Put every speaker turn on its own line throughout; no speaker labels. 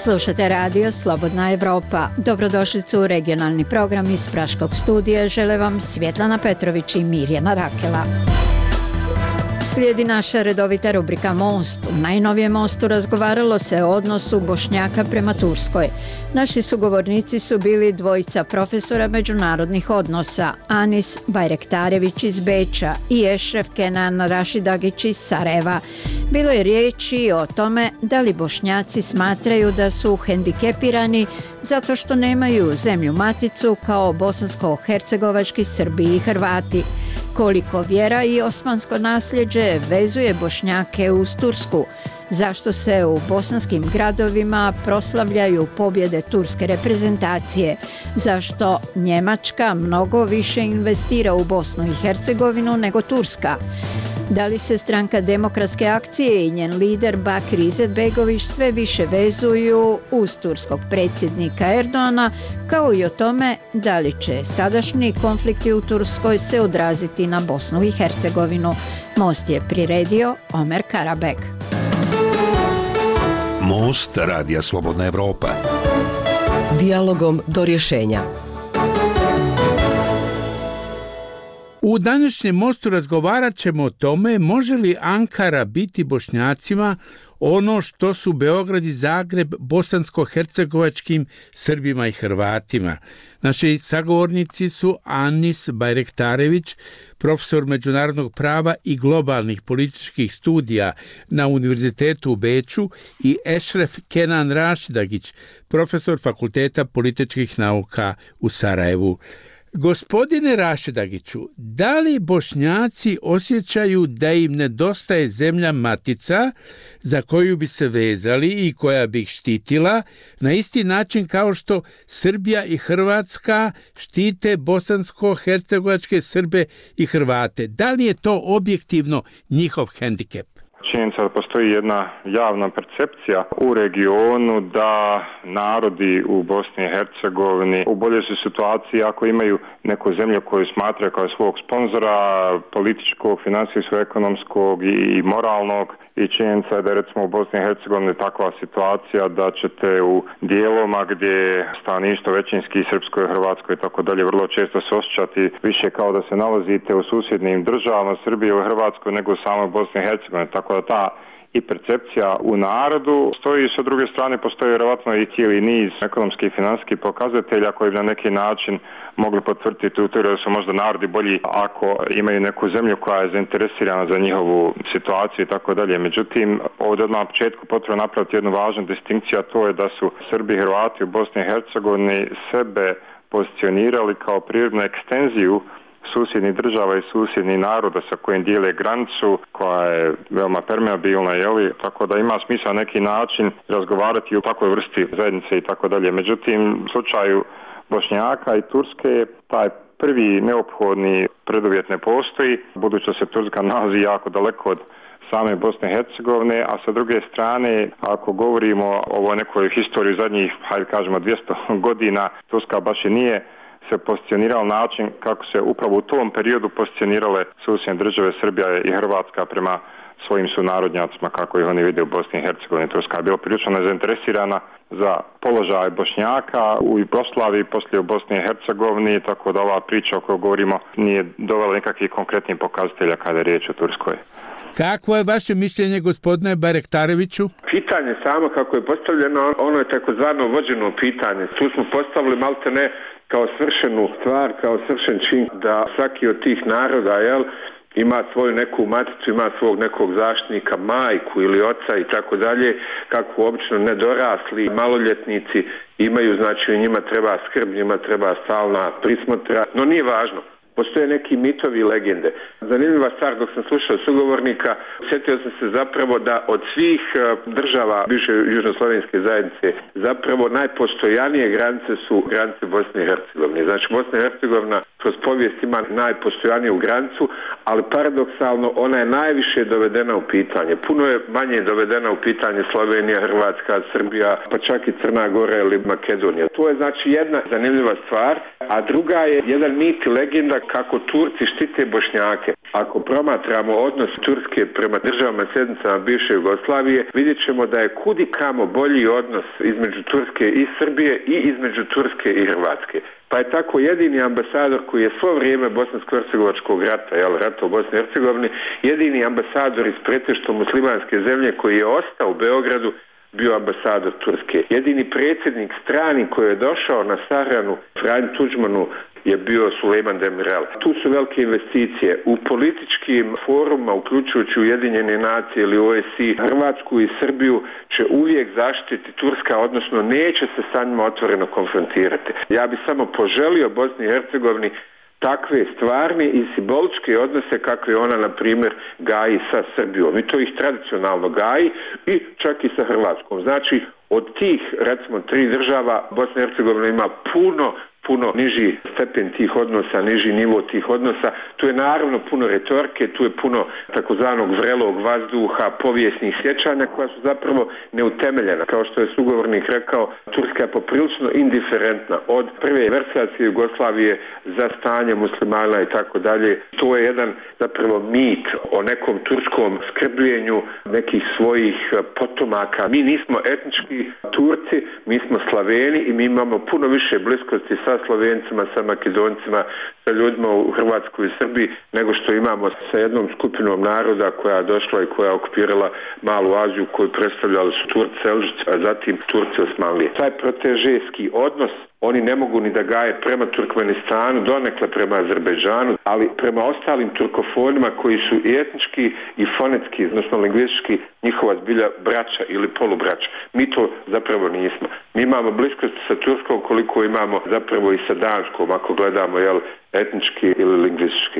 Slušate radio Slobodna Evropa. Dobrodošlicu u regionalni program iz Praškog studija. Žele vam Svjetlana Petrović i Mirjana Rakela. Slijedi naša redovita rubrika Most. U najnovijem Mostu razgovaralo se o odnosu Bošnjaka prema Turskoj. Naši sugovornici su bili dvojica profesora međunarodnih odnosa, Anis Bajrektarević iz Beča i Ešref Kenan Rašidagić iz Sarajeva. Bilo je riječi o tome da li Bošnjaci smatraju da su hendikepirani zato što nemaju zemlju maticu kao bosansko-hercegovački Srbi i Hrvati. Koliko vjera i osmansko nasljeđe vezuje Bošnjake uz Tursku? Zašto se u bosanskim gradovima proslavljaju pobjede turske reprezentacije? Zašto Njemačka mnogo više investira u Bosnu i Hercegovinu nego Turska? Da li se stranka Demokratske akcije i njen lider Bakir Izetbegović sve više vezuju uz turskog predsjednika Erdoana, kao i o tome da li će sadašnji konflikti u Turskoj se odraziti na Bosnu i Hercegovinu? Most je priredio Omer Karabek.
Most radija Slobodna Evropa.
Dijalogom do rješenja.
U današnjem Mostu razgovarat ćemo o tome može li Ankara biti Bošnjacima ono što su Beograd i Zagreb bosansko-hercegovačkim Srbima i Hrvatima. Naši sagovornici su Anis Bajrektarević, profesor međunarodnog prava i globalnih političkih studija na Univerzitetu u Beču, i Ešref Kenan Rašidagić, profesor Fakulteta političkih nauka u Sarajevu. Gospodine Rašidagiću, da li Bošnjaci osjećaju da im nedostaje zemlja matica za koju bi se vezali i koja bi ih štitila na isti način kao što Srbija i Hrvatska štite bosansko-hercegovačke Srbe i Hrvate? Da li je to objektivno njihov hendikep?
Činjenica da postoji jedna javna percepcija u regionu da narodi u Bosni i Hercegovini u boljoj su situaciji ako imaju neku zemlju koju smatraju kao svog sponzora, političkog, financijskog, ekonomskog i moralnog. I činjenica je da je recimo u Bosni i Hercegovini takva situacija da ćete u dijelovima gdje stanovništvo većinski srpsko i hrvatsko i tako dalje vrlo često se osjećati više kao da se nalazite u susjednim državama Srbije i Hrvatskoj nego u samoj Bosni i Hercegovini. Tako da ta i percepcija u narodu stoji, sa druge strane postoji vjerovatno i cijeli niz ekonomskih i financijskih pokazatelja koji bi na neki način mogli potvrditi u teoriji da su možda narodi bolji ako imaju neku zemlju koja je zainteresirana za njihovu situaciju i tako dalje. Međutim, ovdje odmah na početku potrebno napraviti jednu važnu distinkciju, a to je da su Srbi i Hrvati u Bosni i Hercegovini sebe pozicionirali kao prirodnu ekstenziju susjednih država i susjednih naroda sa kojim dijele granicu, koja je veoma permeabilna, tako da ima smisla na neki način razgovarati o takvoj vrsti zajednice i tako dalje. Međutim, u slučaju Bošnjaka i Turske taj prvi neophodni preduvjet ne postoji, budući da se Turska nalazi jako daleko od same Bosne i Hercegovine, a sa druge strane, ako govorimo o ovoj nekoj historiji zadnjih, hajde kažemo, 200 godina, Turska baš i nije se pozicionirao način kako se upravo u tom periodu pozicionirale susjedne države Srbija i Hrvatska prema svojim sunarodnjacima, kako ih oni vide u Bosni i Hercegovini. Turska je bila prilično nezainteresirana za položaj Bošnjaka u Jugoslaviji, poslije u Bosni i Hercegovini, tako da ova priča o kojoj govorimo nije dovela nikakvih konkretnih pokazatelja kada je riječ o Turskoj.
Kakvo je vaše mišljenje, gospodine Bajrektareviću?
Pitanje samo kako je postavljeno, ono je takozvano vođeno pitanje. Tu smo postavili maltene kao svršenu stvar, kao svršen čin da svaki od tih naroda, ima svoju neku maticu, ima svog nekog zaštitnika, majku ili oca i tako dalje, kako obično nedorasli maloljetnici imaju, znači njima treba skrb, njima treba stalna prismotra, no nije važno. Postoje neki mitovi i legende. Zanimljiva stvar, dok sam slušao sugovornika, sjetio sam se zapravo da od svih država bivše južnoslovenske zajednice zapravo najpostojanije granice su granice Bosne i Hercegovine. Znači Bosna i Hercegovina kroz povijest ima najpostojaniju granicu, ali paradoksalno ona je najviše dovedena u pitanje. Puno je manje dovedena u pitanje Slovenija, Hrvatska, Srbija, pa čak i Crna Gora ili Makedonija. To je znači jedna zanimljiva stvar, a druga je jedan mit i legenda kako Turci štite Bošnjake. Ako promatramo odnos Turske prema državama sjednicama bivše Jugoslavije, vidjet ćemo da je kudikamo bolji odnos između Turske i Srbije i između Turske i Hrvatske. Pa je tako jedini ambasador koji je svo vrijeme bosansko-hercegovačkog rata, rata u Bosni i Hercegovini, jedini ambasador iz pretežno muslimanske zemlje koji je ostao u Beogradu, bio ambasador Turske. Jedini predsjednik strani koji je došao na sahranu Franju Tuđmanu je bio Sulejman Demirel. Tu su velike investicije. U političkim forumima, uključujući Ujedinjene nacije ili OSI, Hrvatsku i Srbiju će uvijek zaštiti Turska, odnosno neće se sa njima otvoreno konfrontirati. Ja bi samo poželio Bosni i Hercegovini takve stvarne i simboličke odnose kakve ona, na primjer, gaji sa Srbijom. I to ih tradicionalno gaji i čak i sa Hrvatskom. Znači, od tih, recimo, 3 država, Bosna i Hercegovina ima puno niži stepen tih odnosa, niži nivo tih odnosa. Tu je naravno puno retorike, tu je puno takozvanog vrelog vazduha, povijesnih sjećanja koja su zapravo neutemeljena. Kao što je sugovornik rekao, Turska je poprilično indiferentna od prve versacije Jugoslavije za stanje muslimana i tako dalje. To je jedan zapravo mit o nekom turskom skrbljenju nekih svojih potomaka. Mi nismo etnički Turci, mi smo Slaveni i mi imamo puno više bliskosti sa Slovencima, sa Makedoncima, sa ljudima u Hrvatskoj i Srbiji, nego što imamo sa jednom skupinom naroda koja je došla i koja je okupirala Malu Aziju, koju predstavljali su Turci Selđuci, a zatim Turci Osmanlije. Taj protežejski odnos oni ne mogu ni da gaje prema Turkmenistanu, donekle prema Azerbejdžanu, ali prema ostalim turkofonima koji su i etnički i fonetski, odnosno lingvistički, njihova zbilja braća ili polubraća. Mi to zapravo nismo. Mi imamo bliskost sa Turskom koliko imamo zapravo i sa Danskom, ako gledamo etnički ili lingvistički.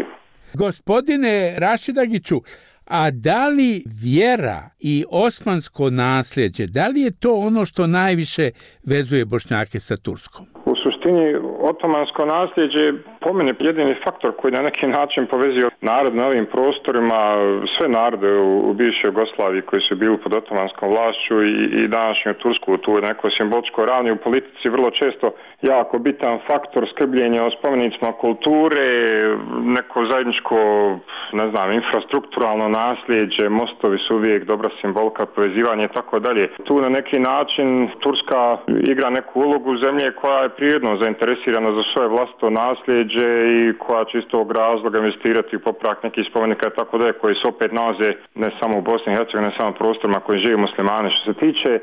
Gospodine Rašidagiću, a da li vjera i osmansko nasljeđe, da li je to ono što najviše vezuje Bošnjake sa Turskom?
U suštini, otomansko nasljeđe po meni jedini faktor koji na neki način povezio narod na ovim prostorima, sve narode u bivšoj Jugoslaviji koji su bili pod otomanskom vlašću i današnju Tursku, tu je neko simboličko ravni u politici vrlo često jako bitan faktor skrbljenja o spomenicima kulture, neko zajedničko, infrastrukturalno nasljeđe, mostovi su uvijek dobra simbolika, povezivanje i tako dalje. Tu na neki način Turska igra neku ulogu zemlje koja je prirodno zainteresirana za svoje vlastito nasljeđe i koja će iz tog razloga investirati u popravak nekih spomenika i tako dalje, koji se opet nalaze ne samo u Bosni i Hercegovini, ne samo u prostorima koji žive muslimani. Što se tiče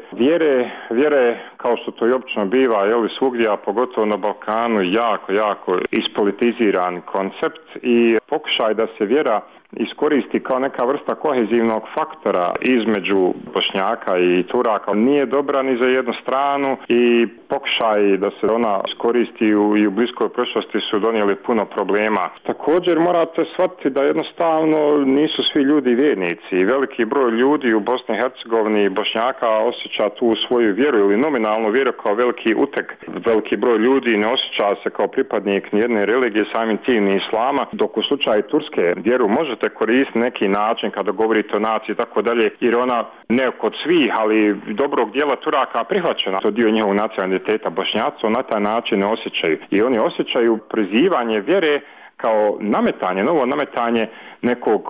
vjere, kao što to i obično biva, svugdje, a pogotovo na Balkanu, jako ispolitiziran koncept i pokušaj da se vjera iskoristi kao neka vrsta kohezivnog faktora između Bošnjaka i Turaka nije dobra ni za jednu stranu i pokušaj da se ona iskoristi i u bliskoj prošlosti su donijeli puno problema. Također morate shvatiti da jednostavno nisu svi ljudi vjernici. Veliki broj ljudi u Bosni i Hercegovini i Bošnjaka osjeća tu svoju vjeru ili nominalnu vjeru kao veliki uteg. Veliki broj ljudi ne osjeća se kao pripadnik nijedne religije, samim tim ni islama, dok u slučaju Turske vjeru možete koristiti neki način kada govorite o naciji i tako dalje, jer ona ne kod svih, ali dobrog dijela Turaka prihvaćena. To dio njihovog nacionalnog identiteta. Bošnjaci na taj način ne osjećaju. I oni osjećaju prizivanje vjere kao novo nametanje nekog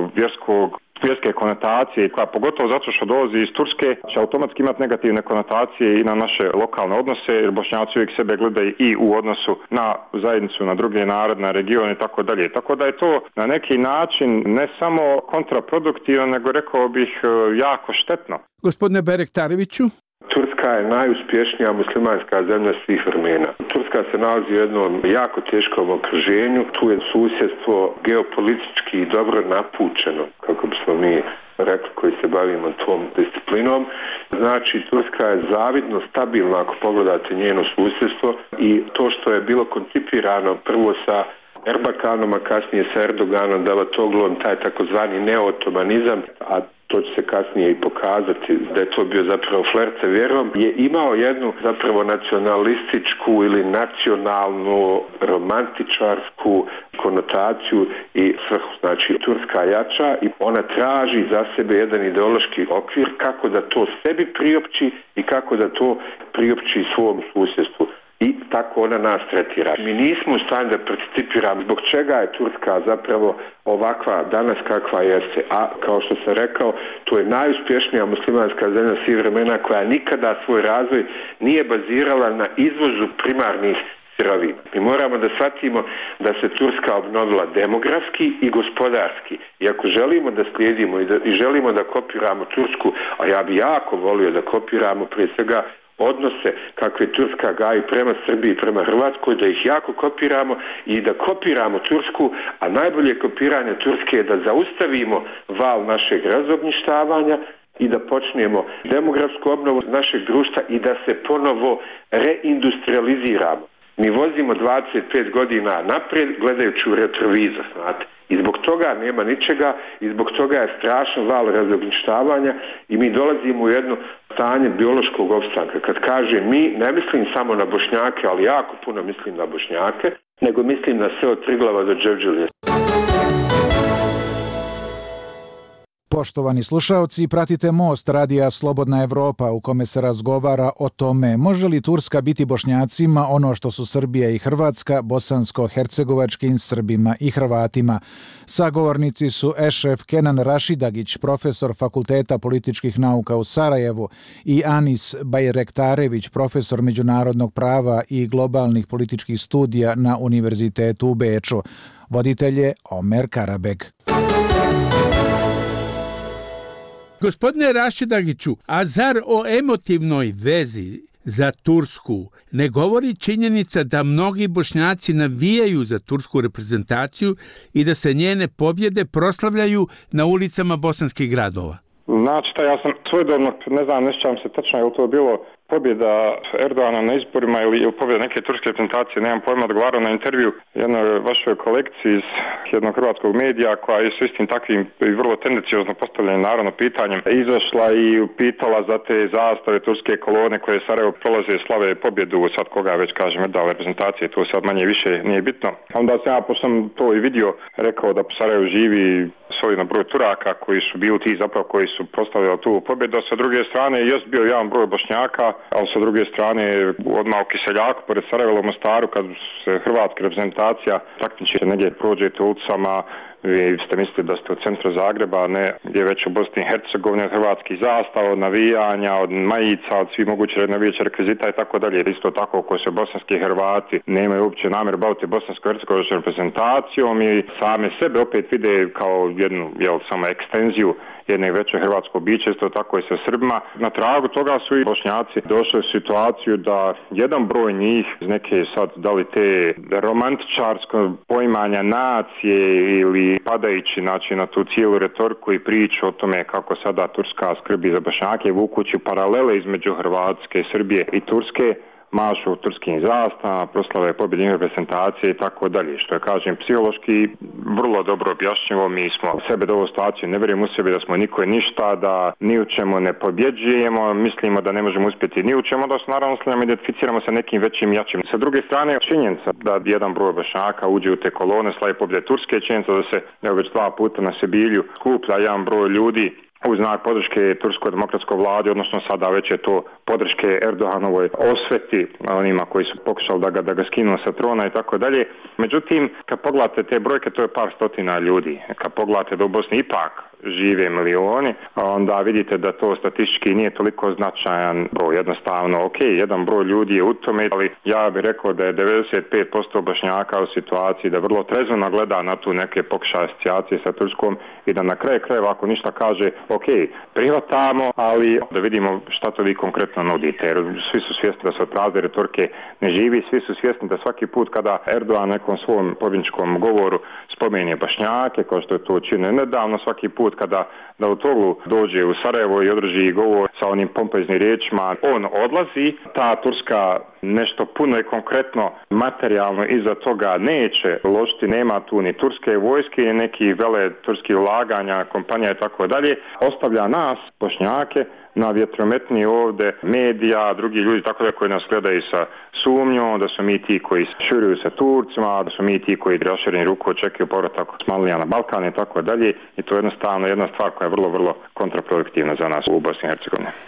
vjerske konotacije, koja pogotovo zato što dolazi iz Turske će automatski imati negativne konotacije i na naše lokalne odnose, jer Bošnjaci uvijek sebe gledaju i u odnosu na zajednicu, na druge narode, na regione i tako dalje. Tako da je to na neki način ne samo kontraproduktivno, nego rekao bih jako štetno.
Gospodine Berektareviću?
Turska je najuspješnija muslimanska zemlja svih vremena. Turska se nalazi u jednom jako teškom okruženju. Tu je susjedstvo geopolitički dobro napučeno, kako bismo mi rekli koji se bavimo tom disciplinom. Znači, Turska je zavidno stabilna ako pogledate njeno susjedstvo i to što je bilo koncipirano prvo sa Erbakanom, a kasnije sa Erdoganom, Davatoglom, taj takozvani neotomanizam, a to će se kasnije i pokazati da je to bio zapravo flert sa vjerom, je imao jednu zapravo nacionalističku ili nacionalnu romantičarsku konotaciju i svrhu. Znači, Turska jača i ona traži za sebe jedan ideološki okvir kako da to sebi priopći i kako da to priopći svom susjedstvu. i tako ona nas tretira. Mi nismo u stanju da participiramo zbog čega je Turska zapravo ovakva danas kakva jeste, a kao što sam rekao, to je najuspješnija muslimanska zemlja svih vremena koja nikada svoj razvoj nije bazirala na izvozu primarnih sirovina. Mi moramo da shvatimo da se Turska obnovila demografski i gospodarski. I ako želimo da slijedimo i želimo da kopiramo Tursku, a ja bi jako volio da kopiramo prije svega odnose kakve Turska gaji prema Srbiji i prema Hrvatskoj, da ih jako kopiramo i da kopiramo Tursku, a najbolje kopiranje Turske je da zaustavimo val našeg razognjištavanja i da počnemo demografsku obnovu našeg društva i da se ponovo reindustrializiramo. Mi vozimo 25 godina naprijed gledajući u retrovizor, znate. I zbog toga nema ničega i zbog toga je strašan val razognjištavanja i mi dolazimo u jedno stanje biološkog opstanka. Kad kažem mi, ne mislim samo na Bošnjake, ali jako puno mislim na Bošnjake, nego mislim na sve od Triglava do Đevđelije.
Poštovani slušaoci, pratite Most radija Slobodna Evropa u kome se razgovara o tome može li Turska biti Bošnjacima ono što su Srbija i Hrvatska, bosansko-hercegovačkim Srbima i Hrvatima. Sagovornici su Ešref Kenan Rašidagić, profesor Fakulteta političkih nauka u Sarajevu i Anis Bajrektarević, profesor međunarodnog prava i globalnih političkih studija na Univerzitetu u Beču. Voditelj je Omer Karabeg.
Gospodine Rašidagiću, a zar o emotivnoj vezi za Tursku ne govori činjenica da mnogi Bošnjaci navijaju za tursku reprezentaciju i da se njene pobjede proslavljaju na ulicama bosanskih gradova?
Znači, ja sam svojedobno, ne sjećam se tačno je li to bilo pobjeda Erdoana na izborima ili pobjeda neke turske reprezentacije, nemam pojma, odgovarao na intervju jednoj vašoj kolekciji iz jednog hrvatskog medija koja je s istim takvim i vrlo tendenciozno postavljenim naravno pitanjem izašla i pitala za te zastave turske kolone koje Sarajevo prolaze slave pobjedu, sad koga već kažem da reprezentacije, to sad manje više nije bitno. Onda sam ja, pošto sam to i vidio, rekao da po Sarajevu živi solidno broj Turaka koji su bili ti zapravo koji su proslavljali tu pobjedu, a sa druge strane jest bio jedan broj Bošnjaka, ali sa druge strane odmah u Kiseljaku, pored Sarajeva u Mostaru, kad se hrvatska reprezentacija takmiči negdje prođete ulicama, vi ste mislili da ste u centru Zagreba, a ne gdje već u Bosni i Hercegovini, od hrvatskih zastava, od navijanja, od majica, od svih mogućih navijača rekvizita i tako dalje. Isto tako koji se bosanski Hrvati nemaju uopće namjer baviti bosansko-hercegovačkom reprezentacijom i same sebe opet vide kao jednu samo ekstenziju jedne veće hrvatsko biće, isto tako i sa Srbima. Na tragu toga su i Bošnjaci došli u situaciju da jedan broj njih iz neke sad da li te romantičarsko poimanja nacije ili padajući na tu cijelu retoriku i priču o tome kako sada Turska skrbi za Bošnjake, vukući paralele između Hrvatske, Srbije i Turske, mašu u turskim zastavama, proslave pobjedne reprezentacije i tako dalje. Što je, kažem, psihološki vrlo dobro objašnjivo. Mi smo sebe do ovu situaciju, ne vjerujemo u sebi da smo niko i ništa, da ni u čemu ne pobjeđujemo, mislimo da ne možemo uspjeti ni u čemu, da se naravno identificiramo sa nekim većim jačim. Sa druge strane, činjenica da jedan broj Bošnjaka uđe u te kolone, slavi pobjede Turske, činjenica da se već 2 puta na Sebilju skuplja jedan broj ljudi u znak podrške turskoj demokratskoj vladi, odnosno sada već je to podrške Erdoganovoj osveti, onima koji su pokušali da ga skinu sa trona i tako dalje. Međutim, kad pogledate te brojke, to je par stotina ljudi. Kad pogledate da u Bosni ipak žive milioni, onda vidite da to statistički nije toliko značajan broj. Jednostavno, jedan broj ljudi je u tome, ali ja bih rekao da je 95% Bošnjaka u situaciji da vrlo trezveno gleda na tu neke pokušaje asocijacije sa Turskom i da na kraju krajeva ako ništa kaže, prihvatamo, ali da vidimo šta to vi konkretno nudite. Jer svi su svjesni da se od prazne retorike ne živi, svi su svjesni da svaki put kada Erdogan nekom svom pobjedničkom govoru spomene Bošnjake, kao što je to učinio nedavno, svaki put kada da u Toglu dođe u Sarajevo i održi govor sa onim pompeznim riječima, on odlazi, ta Turska nešto puno i konkretno materijalno iza toga neće ložiti, nema tu ni turske vojske, ni neki vele turskih ulaganja, kompanija i tako dalje, ostavlja nas, Bošnjake, na vjetrometni ovdje medija, drugi ljudi tako da koji nas gledaju sa sumnjom, da su mi ti koji šuruju sa Turcima, da su mi ti koji rašireni ruku očekuju povratak Osmanlija na Balkan i tako dalje. I to je jednostavno jedna stvar koja je vrlo, vrlo kontraproduktivna za nas u Bosni i Hercegovini.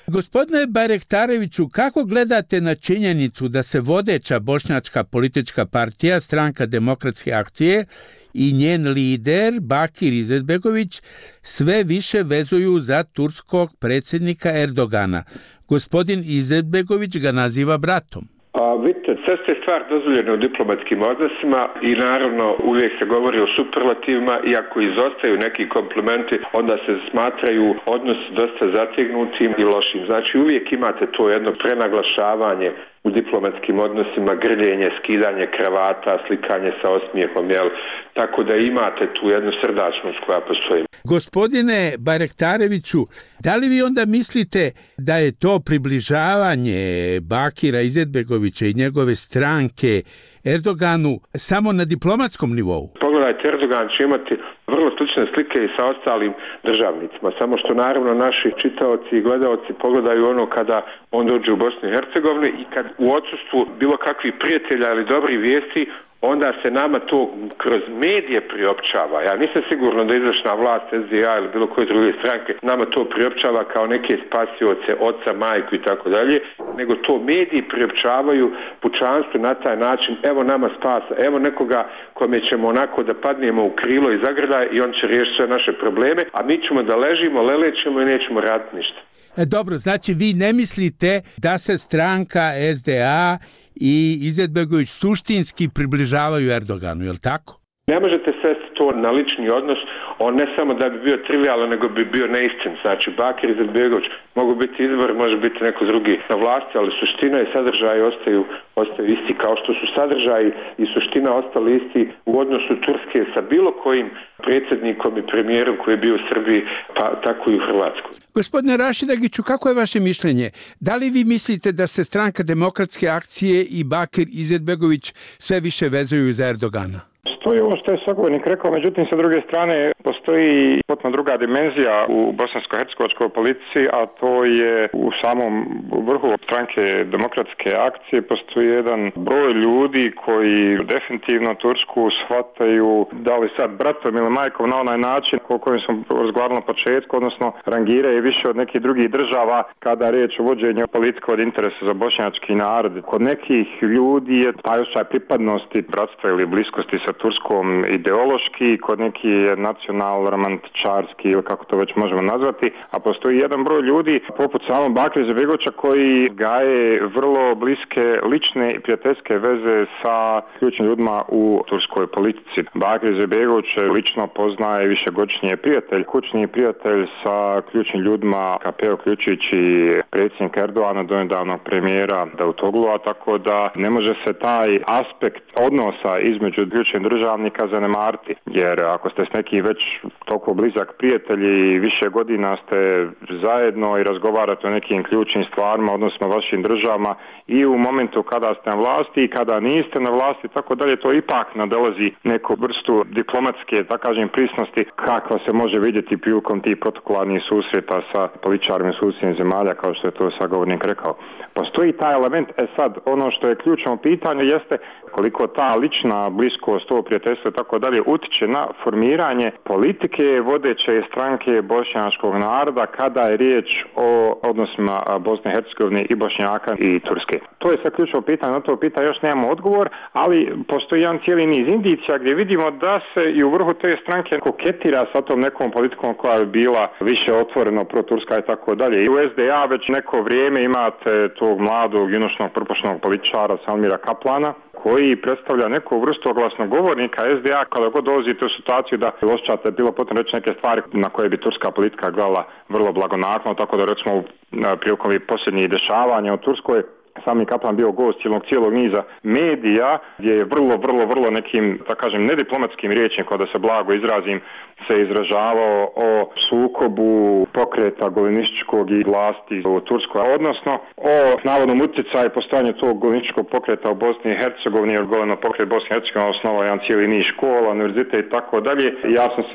Gospodine Bajrektareviću, kako gledate na činjenicu da se vodeća bošnjačka politička partija, Stranka demokratske akcije, i njen lider, Bakir Izetbegović, sve više vezuju za turskog predsjednika Erdogana? Gospodin Izetbegović ga naziva bratom.
Vidite, sve ste stvar dozvoljene u diplomatskim odnosima i naravno uvijek se govori o superlativima i ako izostaju neki komplimenti, onda se smatraju odnosi dosta zategnutim i lošim. Znači uvijek imate to jedno prenaglašavanje u diplomatskim odnosima, grljenje, skidanje kravata, slikanje sa osmijehom, tako da imate tu jednu srdačnost koja postoji.
Gospodine Bajrektareviću, da li vi onda mislite da je to približavanje Bakira Izetbegovića i njegove stranke Erdoganu samo na diplomatskom nivou?
Pogledajte, Erdogan će imati vrlo slične slike i sa ostalim državnicima, samo što naravno naši čitaoci i gledaoci pogledaju ono kada on dođe u Bosnu i Hercegovinu i kad u odsustvu bilo kakvih prijatelja ili dobrih vijesti, onda se nama to kroz medije priopćava. Ja nisam sigurno da izvršna vlast SDA ili bilo koje druge stranke nama to priopćava kao neke spasioce, oca, majku i tako dalje, nego to mediji priopćavaju pučanstvu na taj način, evo nama spasa, evo nekoga kome ćemo onako da padnemo u krilo i zagrljaj i on će riješiti sve naše probleme, a mi ćemo da ležimo, lelećemo i nećemo raditi ništa.
Dobro, znači vi ne mislite da se stranka SDA i Izetbegović suštinski približavaju Erdoganu, je li tako?
Ne možete svesti to na lični odnos, on ne samo da bi bio trivialan, nego bi bio neistin. Znači, Bakir Izetbegović mogu biti izbor, može biti neko drugi na vlasti, ali suština i sadržaj ostaju isti, kao što su sadržaji i suština ostali isti u odnosu Turske sa bilo kojim predsjednikom i premijerom koji je bio u Srbiji, pa tako i u Hrvatskoj.
Gospodine Rašidagiću, kako je vaše mišljenje? Da li vi mislite da se Stranka demokratske akcije i Bakir Izetbegović sve više vezuju za Erdogana?
Stoji ovo što je sagovornik rekao, međutim sa druge strane postoji potpuno druga dimenzija u bosansko-hercegovačkoj politici, a to je u samom vrhu Stranke demokratske akcije postoji jedan broj ljudi koji definitivno Tursku shvataju da li sad bratom ili majkom na onaj način o kojem smo razgovarali na početku, odnosno rangiraju više od nekih drugih država kada je riječ o vođenju politike od interesa za bošnjački narod. Kod nekih ljudi je taj osjećaj pripadnosti, bratstva ili bliskosti sa Turskom ideološki, kod neki je nacional-romantičarski ili kako to već možemo nazvati, a postoji jedan broj ljudi poput samog Bakira Izetbegovića koji gaje vrlo bliske lične i prijateljske veze sa ključnim ljudima u turskoj politici. Bakir Izetbegović lično poznaje višegodišnji prijatelj, kućni prijatelj sa ključnim ljudima KP, uključujući predsjednika Erdogana, donedavnog premijera Davutoglua, tako da ne može se taj aspekt odnosa između ključnih državnika zanemariti, jer ako ste s nekim već toliko blizak prijatelji i više godina ste zajedno i razgovarate o nekim ključnim stvarima, odnosno vašim državama i u momentu kada ste na vlasti i kada niste na vlasti, tako dalje, to ipak nadolazi neku vrstu diplomatske, da kažem, prisnosti kakva se može vidjeti prilikom tih protokolarnih susreta sa političarima susjednih zemalja, kao što je to sagovornik rekao. Postoji taj element, sad ono što je ključno pitanje jeste koliko ta lična bliskost, to prijateljstvo i tako dalje utiče na formiranje politike vodeće stranke bošnjačkog naroda kada je riječ o odnosima Bosne i Hercegovine i Bošnjaka i Turske. To je sad ključno pitanje, na to pitanje još nemamo odgovor, ali postoji jedan cijeli niz indicija gdje vidimo da se i u vrhu te stranke koketira sa tom nekom politikom koja je bila više otvoreno proturska i tako dalje. I u SDA već neko vrijeme imate tog mladog, junošnog, prpošnog političara Salmira Kaplana, koji predstavlja neku vrstu glasnogovornika SDA kada god dolazite u situaciju da osjećate bilo potrebno reći neke stvari na koje bi turska politika gledala vrlo blagonaklono, tako da recimo prilikom posljednjih dešavanja u Turskoj Sami Kaplan bio gost cijelog niza medija gdje je vrlo nekim, da kažem, nediplomatskim riječnikom, da se blago izrazim, se izražavao o sukobu pokreta golenističkog i vlasti u Turskoj, odnosno o navodnom utjecaju postojanja tog golenističkog pokreta u Bosni i Hercegovini, jer goleno pokret Bosne i Hercegovine osnovao jedan cijeli niz škola, univerzitet i tako dalje. Jasno se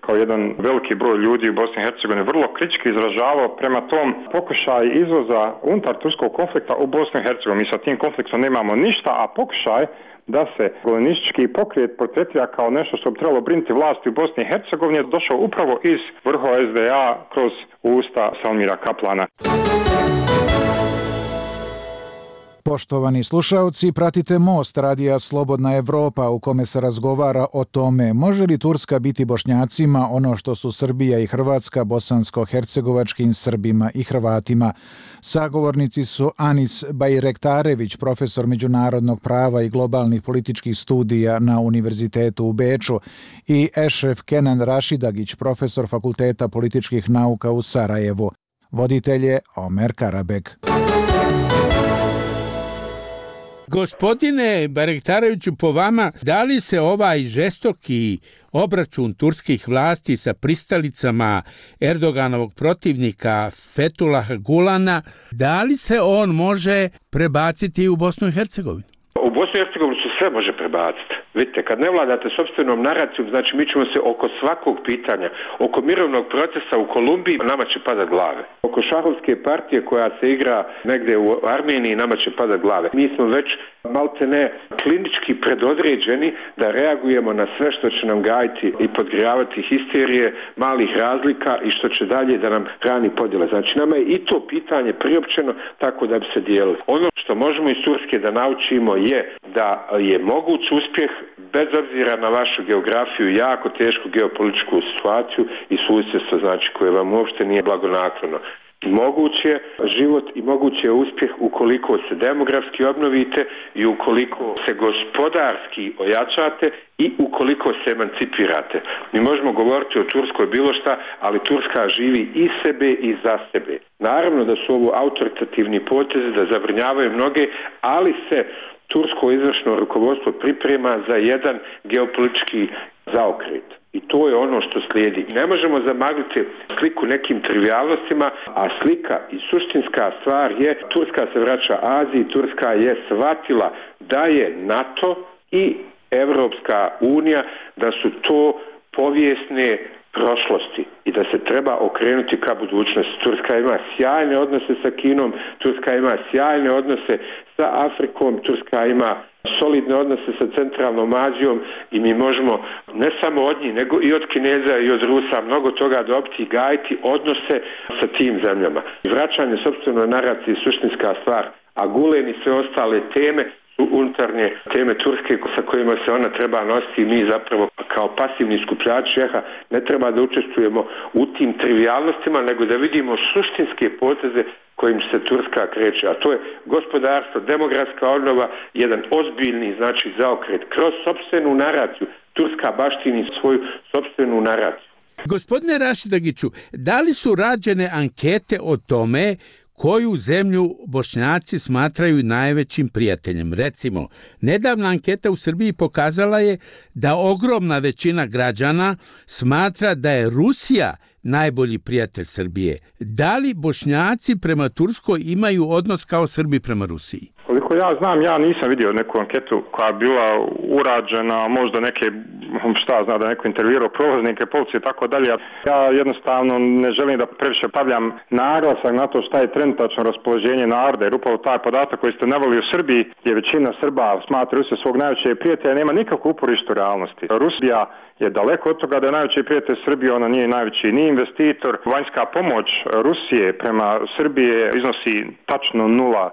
kao jedan veliki broj ljudi u Bosni i Hercegovini vrlo kritički izražavao prema tom pokušaju izvoza unutar turskog konflikta u Bosnu i Hercegovini. Mi sa tim konfliktom nemamo ništa, a pokušaj da se kolonistički pokret portretira kao nešto što bi trebalo brinuti vlasti u Bosni i Hercegovini je došao upravo iz vrhova SDA kroz usta Salmira Kaplana.
Poštovani slušaoci, pratite Most radija Slobodna Evropa u kome se razgovara o tome može li Turska biti Bošnjacima ono što su Srbija i Hrvatska bosansko-hercegovačkim Srbima i Hrvatima. Sagovornici su Anis Bajrektarević, profesor međunarodnog prava i globalnih političkih studija na Univerzitetu u Beču i Ešref Kenan Rašidagić, profesor Fakulteta političkih nauka u Sarajevu. Voditelj je Omer Karabek.
Gospodine Bajrektareviću, po vama, da li se ovaj žestoki obračun turskih vlasti sa pristalicama Erdoganovog protivnika Fethullaha Gulana, da li se on može prebaciti u Bosnu i Hercegovinu?
U Bosnu i Hercegovini se sve može prebaciti. Vidite, kad ne vladate sopstvenom naracijom, znači mi ćemo se oko svakog pitanja, oko mirovnog procesa u Kolumbiji, nama će padat glave. Oko šahovske partije koja se igra negdje u Armeniji, nama će padat glave. Mi smo već maltene klinički predodređeni da reagujemo na sve što će nam gajiti i podgrijavati histerije, malih razlika i što će dalje da nam hrani podjele. Znači nama je i to pitanje priopćeno tako da bi se dijelili. Ono što možemo iz Turske da naučimo je da je moguć uspjeh bez obzira na vašu geografiju, jako tešku geopolitičku situaciju i susjedstvo, znači koje vam uopšte nije blagonaklono. Moguć je život i moguć je uspjeh ukoliko se demografski obnovite i ukoliko se gospodarski ojačate i ukoliko se emancipirate. Mi možemo govoriti o Turskoj bilo šta, ali Turska živi i sebe i za sebe. Naravno da su ovo autoritativni potezi, da zabrinjavaju mnoge, ali se tursko izvršno rukovodstvo priprema za jedan geopolitički zaokret. I to je ono što slijedi. Ne možemo zamagliti sliku nekim trivialnostima, a slika i suštinska stvar je Turska se vraća Aziji, Turska je shvatila da je NATO i Evropska unija, da su to povijesne prošlosti i da se treba okrenuti ka budućnosti. Turska ima sjajne odnose sa Kinom, Turska ima sjajne odnose sa Afrikom, Turska ima solidne odnose sa Centralnom Azijom i mi možemo ne samo od njih, nego i od Kineza i od Rusa mnogo toga dobiti i gajiti odnose sa tim zemljama. Vraćanje sopstvenoj naraciji je suštinska stvar, a Gulen i sve ostale teme su unutarnje teme Turske sa kojima se ona treba nositi i mi zapravo kao pasivni skupljači eha ne treba da učestvujemo u tim trivialnostima, nego da vidimo suštinske poteze kojim se Turska kreće, a to je gospodarstvo, demografska obnova, jedan ozbiljni znači zaokret kroz sopstvenu naraciju. Turska baštini svoju sopstvenu naraciju.
Gospodine Rašidagiću, da li su rađene ankete o tome koju zemlju Bošnjaci smatraju najvećim prijateljem? Recimo, nedavna anketa u Srbiji pokazala je da ogromna većina građana smatra da je Rusija najbolji prijatelj Srbije. Da li Bošnjaci prema Turskoj imaju odnos kao Srbi prema Rusiji?
Koliko ja znam, ja nisam vidio neku anketu koja je bila urađena, možda neke, da neko intervjuirao prolaznike, policije i tako dalje. Ja jednostavno ne želim da previše stavljam naglasak na to šta je trenutačno raspoloženje naroda, jer upravo taj podatak koji ste naveli u Srbiji je većina Srba smatra Rusiju svog najvećeg prijatelja, nema nikakvu uporište u realnosti. Rusija je daleko od toga da je najveći prijatelj Srbije, ona nije najveći ni investitor. Vanjska pomoć Rusije prema Srbije iznosi tačno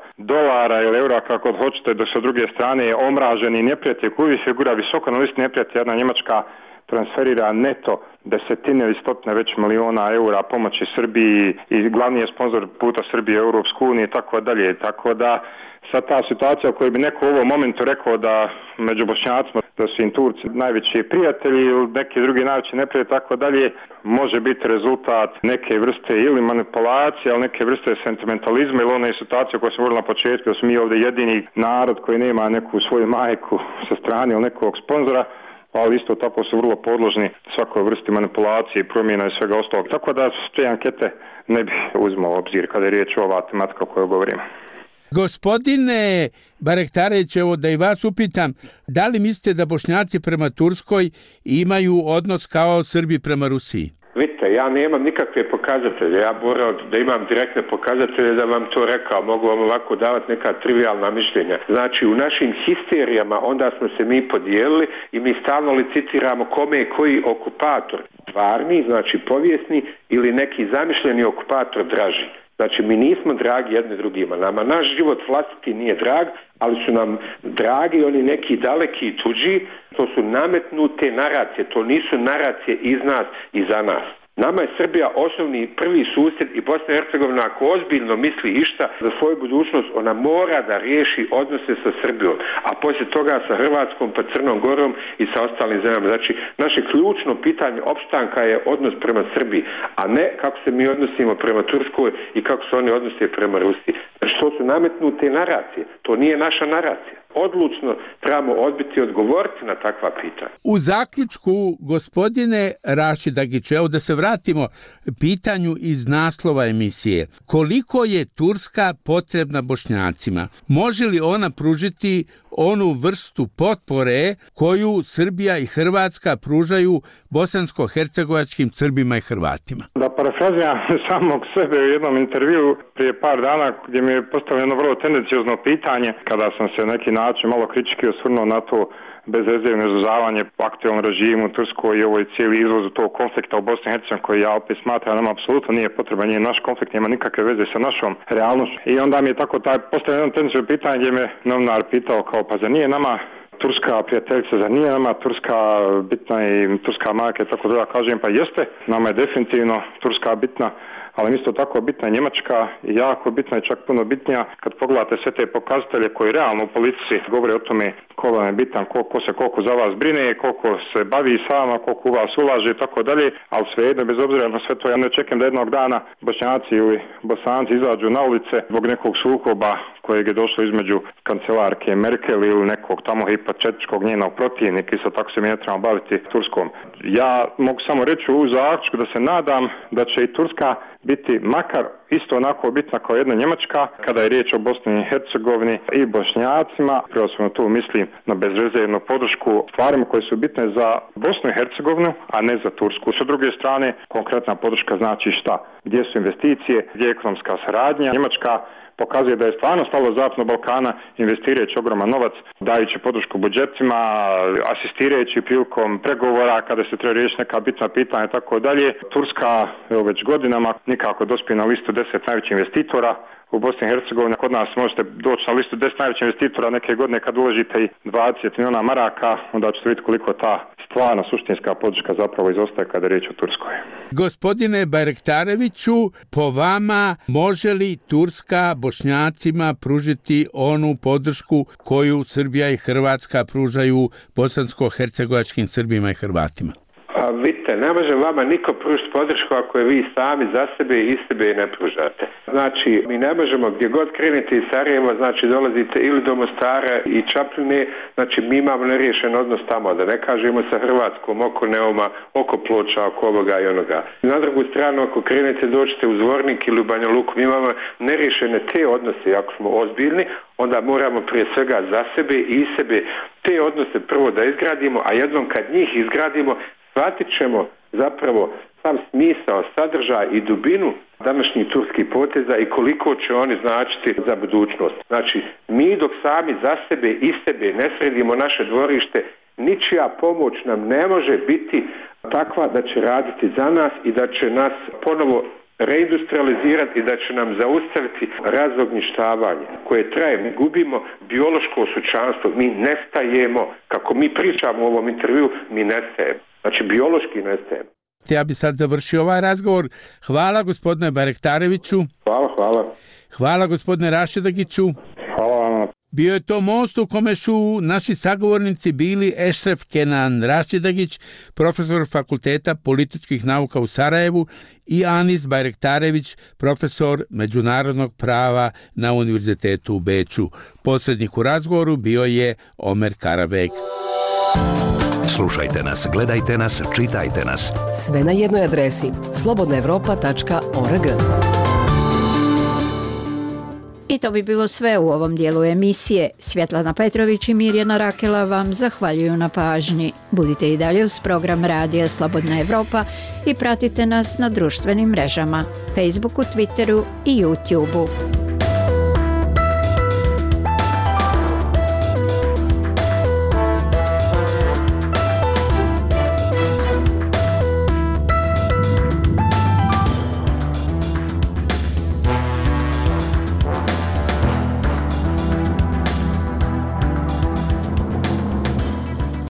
$0 ili eura, kako hoćete, dok sa druge strane je omraženi neprijatelj koji uvijek figura visoko na listi neprijatelja. Jedna Njemačka transferira neto desetine ili stotine već miliona eura pomoći Srbiji i glavni je sponsor puta Srbije Europsku uniju i tako dalje. Tako da sad ta situacija u kojoj bi neko u ovom momentu rekao da među Bošnjacima da su im Turci najveći prijatelji ili neki drugi najveći neprijatelji tako dalje, može biti rezultat neke vrste ili manipulacije, ali neke vrste sentimentalizma ili one situacije koje smo govorili na početku, da smo mi ovdje jedini narod koji nema neku svoju majku sa strane ili nekog sponzora, ali isto tako su vrlo podložni svakoj vrsti manipulacije, promjena i svega ostalog. Tako da te ankete ne bi uzmao u obzir kada je riječ o ova tematika o kojoj govorimo.
Gospodine Barektarević, evo da i vas upitam, da li mislite da Bošnjaci prema Turskoj imaju odnos kao Srbi prema Rusiji?
Vidite, ja nemam nikakve pokazatelje, ja moram da imam direktne pokazatelje da vam to rekao, mogu vam ovako davati neka trivijalna mišljenja. Znači, u našim histerijama onda smo se mi podijelili i mi stalno licitiramo kome je koji okupator, stvarni, znači povijesni ili neki zamišljeni okupator draži. Znači, mi nismo dragi jedni drugima. Nama naš život vlastiti nije drag, ali su nam dragi oni neki daleki i tuđi. To su nametnute naracije. To nisu naracije iz nas i za nas. Nama je Srbija osnovni prvi susjed i Bosna i Hercegovina ako ozbiljno misli išta za svoju budućnost, ona mora da riješi odnose sa Srbijom, a poslije toga sa Hrvatskom, pa Crnom Gorom i sa ostalim zemljama. Znači, naše ključno pitanje opstanka je odnos prema Srbiji, a ne kako se mi odnosimo prema Turskoj i kako se oni odnose prema Rusiji. Znači, to su nametnute naracije. To nije naša naracija. Odlučno trebamo odbiti odgovoriti na takva pitanja.
U zaključku, gospodine Rašidagiću, evo da se vratimo pitanju iz naslova emisije. Koliko je Turska potrebna Bošnjacima? Može li ona pružiti onu vrstu potpore koju Srbija i Hrvatska pružaju bosansko-hercegovačkim Srbima i Hrvatima?
Da parafraziram samog sebe u jednom intervju prije par dana gdje mi je postavljeno jedno vrlo tendenciozno pitanje kada sam se neki način malo kritički osvrnuo na to bezrezervno izuzavanje po aktualnom režimu Turskoj i ovoj cijeli izvozu tog konflikta u Bosni i Hercegovini koji ja opet smatram nam apsolutno nije potreban, nije naš konflikt, nema nikakve veze sa našom realnošću. I onda mi je tako postavljeno jedno tendenciozno pitanje gdje me novinar pitao kao pa zar nije nama Turska prijateljica, zar nije nama Turska bitna i Turska majka i tako da kažem pa jeste, nama je definitivno Turska bitna, ali isto tako bitna je Njemačka i jako bitna je čak puno bitnija kad pogledate sve te pokazatelje koji realno u politici govore o tome ko vam je bitan, ko se koliko za vas brine, koliko se bavi s vama, koliko u vas ulaže i tako dalje, ali svejedno bez obzira na sve to ja ne očekujem da jednog dana Bošnjaci ili Bosanci izađu na ulice zbog nekog sukoba kojeg je došlo između kancelarke Merkel ili nekog tamo hipotetičkog njenog protivnika, isto tako se mi ne trebamo baviti Turskom. Ja mogu samo reći u zaključku da se nadam da će i Turska biti makar isto onako bitna kao jedna Njemačka kada je riječ o Bosni i Hercegovini i Bošnjacima. Prvenstveno tu mislim na bezrezervnu podršku stvarima koje su bitne za Bosnu i Hercegovinu, a ne za Tursku. Sa druge strane, konkretna podrška znači šta? Gdje su investicije, gdje je ekonomska saradnja. Njemačka pokazuje da je stvarno stalo Zapadnog Balkana investirajući ogroman novac, dajući podršku budžetima, asistirajući prilikom pregovora kada se treba riješiti neka bitna pitanja i tako dalje. Turska već godinama nikako dospije na listu 10 najvećih investitora u Bosni i Hercegovini. Kod nas možete doći na listu 10 najvećih investitora neke godine kad uložite i 20 milijuna maraka, onda ćete vidjeti koliko ta stvarna suštinska podrška zapravo izostaje kada je riječ o Turskoj.
Gospodine Barektareviću, po vama može li Turska Bošnjacima pružiti onu podršku koju Srbija i Hrvatska pružaju bosansko-hercegovačkim Srbima i Hrvatima?
Vidite, ne može vama niko pružiti podršku ako je vi sami za sebe i iz sebe ne pružate. Znači, mi ne možemo gdje god krenete iz Sarajeva, znači dolazite ili do Mostara i Čapljine, znači mi imamo neriješen odnos tamo, da ne kažemo sa Hrvatskom, oko Neuma, oko Ploča, oko ovoga i onoga. Na drugu stranu, ako krenete, dođete u Zvornik ili u Banja Luku, mi imamo neriješene te odnose, ako smo ozbiljni, onda moramo prije svega za sebe i iz sebe te odnose prvo da izgradimo, a jednom kad njih izgradimo, shvatit ćemo zapravo sam smisao, sadržaj i dubinu današnjih turskih poteza i koliko će oni značiti za budućnost. Znači, mi dok sami za sebe i sebe ne sredimo naše dvorište, ničija pomoć nam ne može biti takva da će raditi za nas i da će nas ponovo reindustrializirati i da će nam zaustaviti razognjištavanje koje traje. Mi gubimo biološko sučanstvo, mi nestajemo. Kako mi pričamo u ovom intervju, mi nestajemo. Znači, biološki nestajemo.
Ja bi sad završio ovaj razgovor. Hvala gospodine Barektareviću.
Hvala.
Hvala gospodine Rašidagiću.
Hvala.
Bio je to most u kome su naši sagovornici bili Ešref Kenan Rašidagić, profesor Fakulteta političkih nauka u Sarajevu, i Anis Barektarević, profesor međunarodnog prava na Univerzitetu u Beču. Posrednik u razgovoru bio je Omer Karabek.
Slušajte nas, gledajte nas, čitajte nas.
Sve na jednoj adresi slobodnaevropa.org.
I to bi bilo sve u ovom dijelu emisije. Svjetlana Petrović i Mirjana Rakela vam zahvaljuju na pažnji. Budite i dalje uz program Radija Slobodna Evropa i pratite nas na društvenim mrežama, Facebooku, Twitteru i YouTubeu.